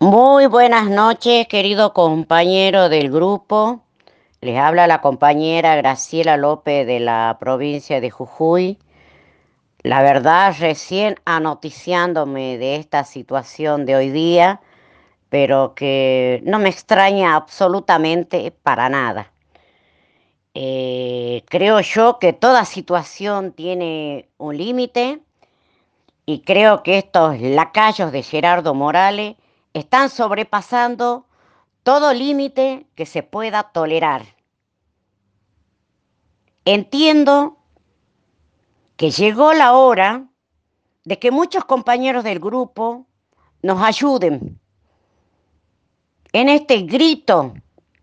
Muy buenas noches, querido compañero del grupo. Les habla la compañera Graciela López de la provincia de Jujuy. La verdad, recién anoticiándome de esta situación de hoy día, pero que no me extraña absolutamente para nada. Creo yo que toda situación tiene un límite y creo que estos lacayos de Gerardo Morales están sobrepasando todo límite que se pueda tolerar. Entiendo que llegó la hora de que muchos compañeros del grupo nos ayuden en este grito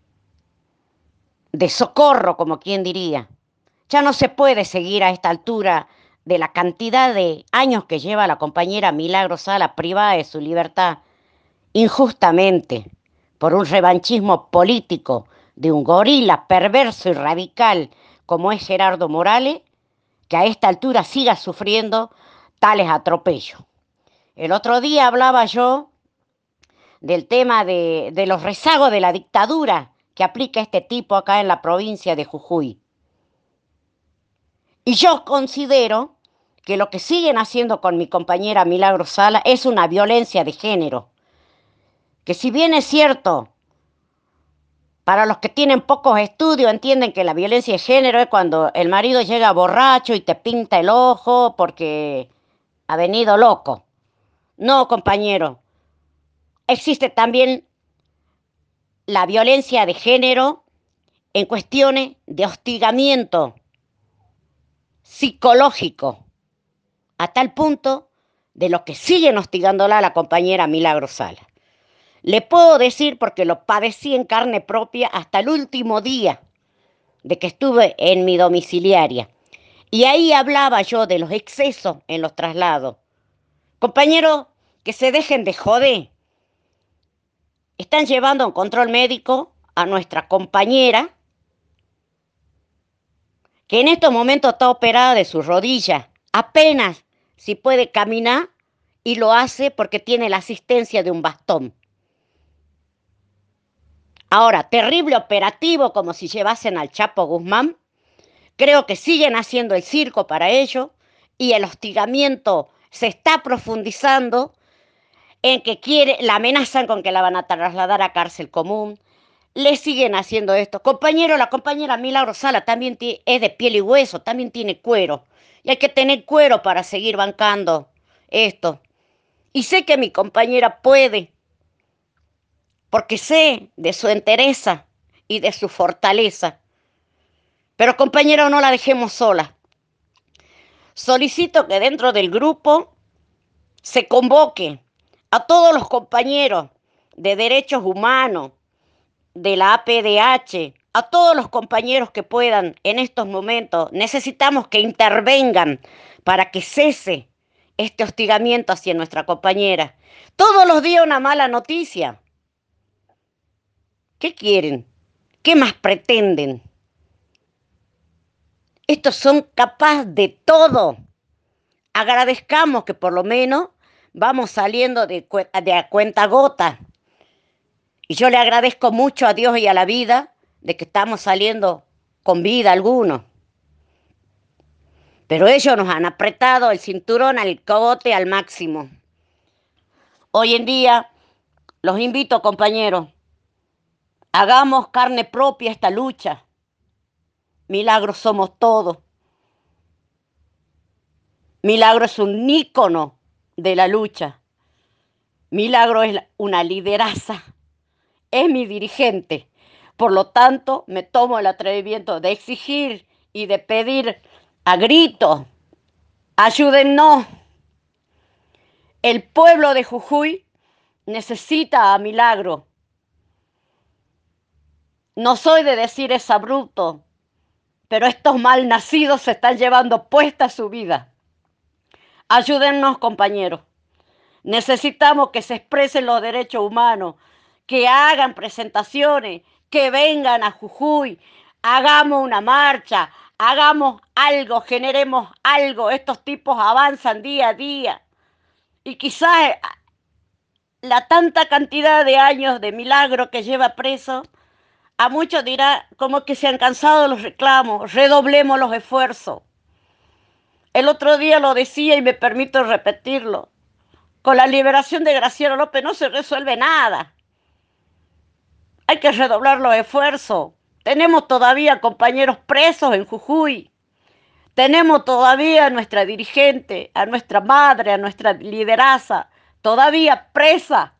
de socorro, como quien diría. Ya no se puede seguir a esta altura de la cantidad de años que lleva la compañera Milagro Sala privada de su libertad injustamente por un revanchismo político de un gorila perverso y radical como es Gerardo Morales, que a esta altura siga sufriendo tales atropellos. El otro día hablaba yo del tema de los rezagos de la dictadura que aplica este tipo acá en la provincia de Jujuy. Y yo considero que lo que siguen haciendo con mi compañera Milagro Sala es una violencia de género. Que si bien es cierto, para los que tienen pocos estudios entienden que la violencia de género es cuando el marido llega borracho y te pinta el ojo porque ha venido loco. No, compañero. Existe también la violencia de género en cuestiones de hostigamiento psicológico, a tal punto de lo que siguen hostigándola a la compañera Milagro Sala. Le puedo decir porque lo padecí en carne propia hasta el último día de que estuve en mi domiciliaria. Y ahí hablaba yo de los excesos en los traslados. Compañeros, que se dejen de joder. Están llevando a un control médico a nuestra compañera, que en estos momentos está operada de su rodilla. Apenas si puede caminar y lo hace porque tiene la asistencia de un bastón. Ahora, terrible operativo como si llevasen al Chapo Guzmán. Creo que siguen haciendo el circo para ello y el hostigamiento se está profundizando en que la amenazan con que la van a trasladar a cárcel común. Le siguen haciendo esto. Compañero, la compañera Milagro Sala también es de piel y hueso, también tiene cuero. Y hay que tener cuero para seguir bancando esto. Y sé que mi compañera puede, porque sé de su entereza y de su fortaleza. Pero compañero, no la dejemos sola. Solicito que dentro del grupo se convoque a todos los compañeros de derechos humanos, de la APDH, a todos los compañeros que puedan en estos momentos. Necesitamos que intervengan para que cese este hostigamiento hacia nuestra compañera. Todos los días una mala noticia. ¿Qué quieren? ¿Qué más pretenden? Estos son capaces de todo. Agradezcamos que por lo menos vamos saliendo de a cuenta gota. Y yo le agradezco mucho a Dios y a la vida de que estamos saliendo con vida algunos. Pero ellos nos han apretado el cinturón al cogote al máximo. Hoy en día los invito, compañeros, hagamos carne propia esta lucha. Milagros somos todos. Milagro es un ícono de la lucha. Milagro es una lideraza. Es mi dirigente. Por lo tanto, me tomo el atrevimiento de exigir y de pedir a gritos: ayúdennos. El pueblo de Jujuy necesita a Milagro. No soy de decir es abrupto, pero estos malnacidos se están llevando puesta su vida. Ayúdennos, compañeros. Necesitamos que se expresen los derechos humanos, que hagan presentaciones, que vengan a Jujuy, hagamos una marcha, hagamos algo, generemos algo. Estos tipos avanzan día a día y quizás la tanta cantidad de años de Milagro que lleva preso, a muchos dirá como que se han cansado los reclamos, redoblemos los esfuerzos. El otro día lo decía y me permito repetirlo. Con la liberación de Graciela López no se resuelve nada. Hay que redoblar los esfuerzos. Tenemos todavía compañeros presos en Jujuy. Tenemos todavía a nuestra dirigente, a nuestra madre, a nuestra lideraza, todavía presa.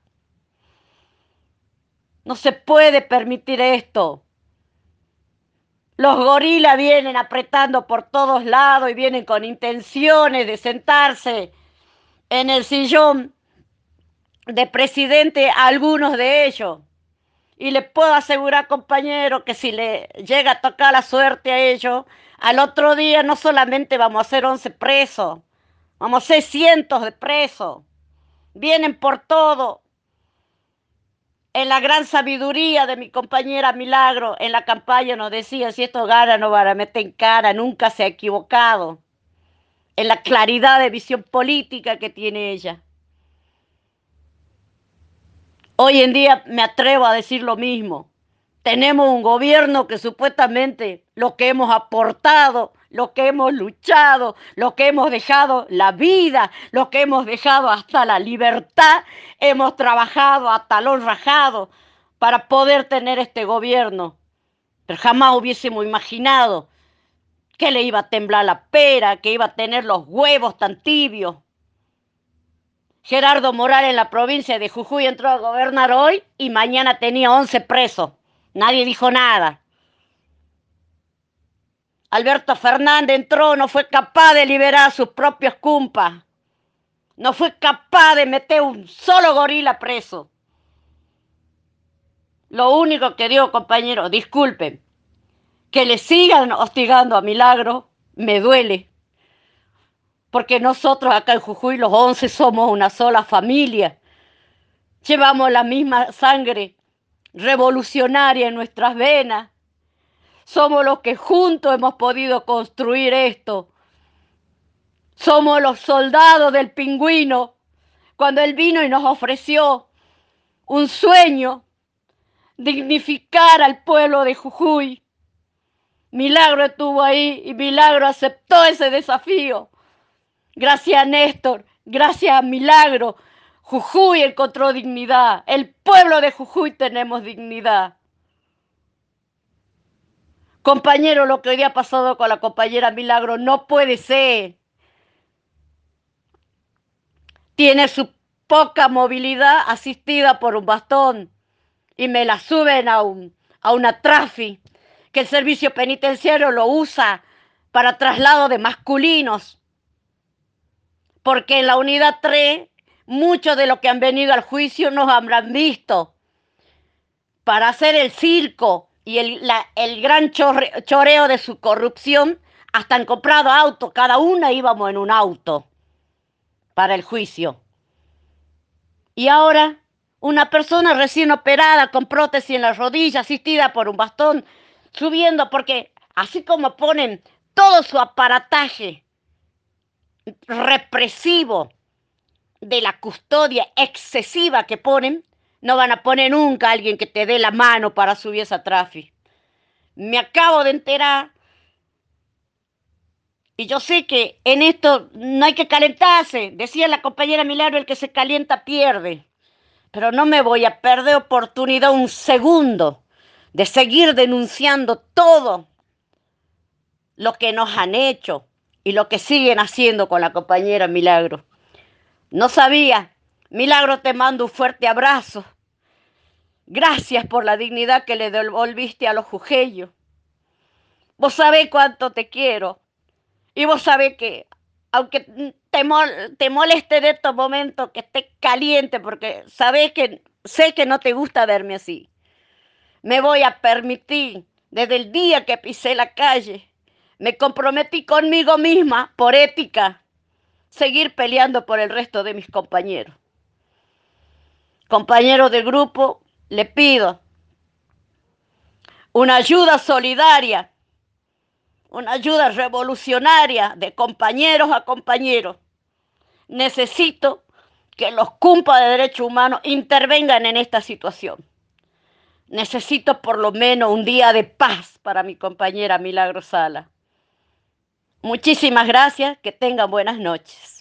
No se puede permitir esto. Los gorilas vienen apretando por todos lados y vienen con intenciones de sentarse en el sillón de presidente a algunos de ellos. Y les puedo asegurar, compañero, que si le llega a tocar la suerte a ellos, al otro día no solamente vamos a ser 11 presos, vamos a ser cientos de presos. Vienen por todo. En la gran sabiduría de mi compañera Milagro, en la campaña nos decía, si esto gana no van a meter en cara, nunca se ha equivocado. En la claridad de visión política que tiene ella. Hoy en día me atrevo a decir lo mismo. Tenemos un gobierno que supuestamente lo que hemos aportado, lo que hemos luchado, lo que hemos dejado la vida, lo que hemos dejado hasta la libertad, hemos trabajado a talón rajado para poder tener este gobierno. Pero jamás hubiésemos imaginado que le iba a temblar la pera, que iba a tener los huevos tan tibios. Gerardo Morales en la provincia de Jujuy entró a gobernar hoy y mañana tenía 11 presos. Nadie dijo nada. Alberto Fernández entró, no fue capaz de liberar a sus propios cumpas. No fue capaz de meter un solo gorila preso. Lo único que digo, compañeros, disculpen, que le sigan hostigando a Milagro, me duele. Porque nosotros acá en Jujuy, los 11, somos una sola familia. Llevamos la misma sangre revolucionaria en nuestras venas. Somos los que juntos hemos podido construir esto. Somos los soldados del Pingüino. Cuando él vino y nos ofreció un sueño, dignificar al pueblo de Jujuy. Milagro estuvo ahí y Milagro aceptó ese desafío. Gracias a Néstor, gracias a Milagro, Jujuy encontró dignidad. El pueblo de Jujuy tenemos dignidad. Compañero, lo que hoy día ha pasado con la compañera Milagro no puede ser. Tiene su poca movilidad asistida por un bastón y me la suben a una trafi, que el servicio penitenciario lo usa para traslado de masculinos. Porque en la unidad 3, muchos de los que han venido al juicio nos habrán visto para hacer el circo y el gran choreo de su corrupción. Hasta han comprado autos, cada una íbamos en un auto para el juicio. Y ahora una persona recién operada con prótesis en la rodilla, asistida por un bastón, subiendo, porque así como ponen todo su aparataje represivo de la custodia excesiva que ponen, no van a poner nunca a alguien que te dé la mano para subir esa trafi. Me acabo de enterar, y yo sé que en esto no hay que calentarse. Decía la compañera Milagro, el que se calienta pierde. Pero no me voy a perder oportunidad un segundo de seguir denunciando todo lo que nos han hecho y lo que siguen haciendo con la compañera Milagro. No sabía. Milagro, te mando un fuerte abrazo. Gracias por la dignidad que le devolviste a los jujeños. Vos sabés cuánto te quiero. Y vos sabés que, aunque te moleste en estos momentos, que esté caliente, porque sé que no te gusta verme así. Me voy a permitir, desde el día que pisé la calle, me comprometí conmigo misma, por ética, seguir peleando por el resto de mis compañeros. Compañeros del grupo, le pido una ayuda solidaria, una ayuda revolucionaria de compañeros a compañeros. Necesito que los cumpas de derechos humanos intervengan en esta situación. Necesito por lo menos un día de paz para mi compañera Milagro Sala. Muchísimas gracias, que tengan buenas noches.